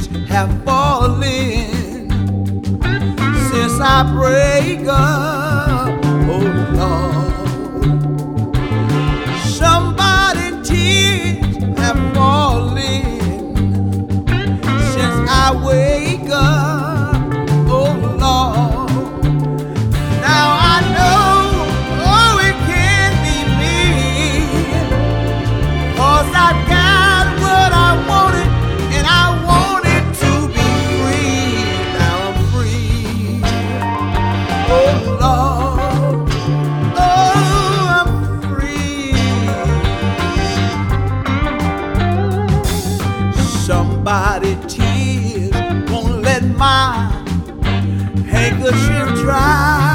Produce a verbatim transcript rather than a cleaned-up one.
tears have fallen since I break up. Oh Lord, somebody tears have fallen since I wake up. Oh Lord, now I know, oh it can't be me, 'cause I got what I wanted and I wanted to be free. Now I'm free. Oh Lord, oh I'm free. Somebody tears won't let my handkerchief dry.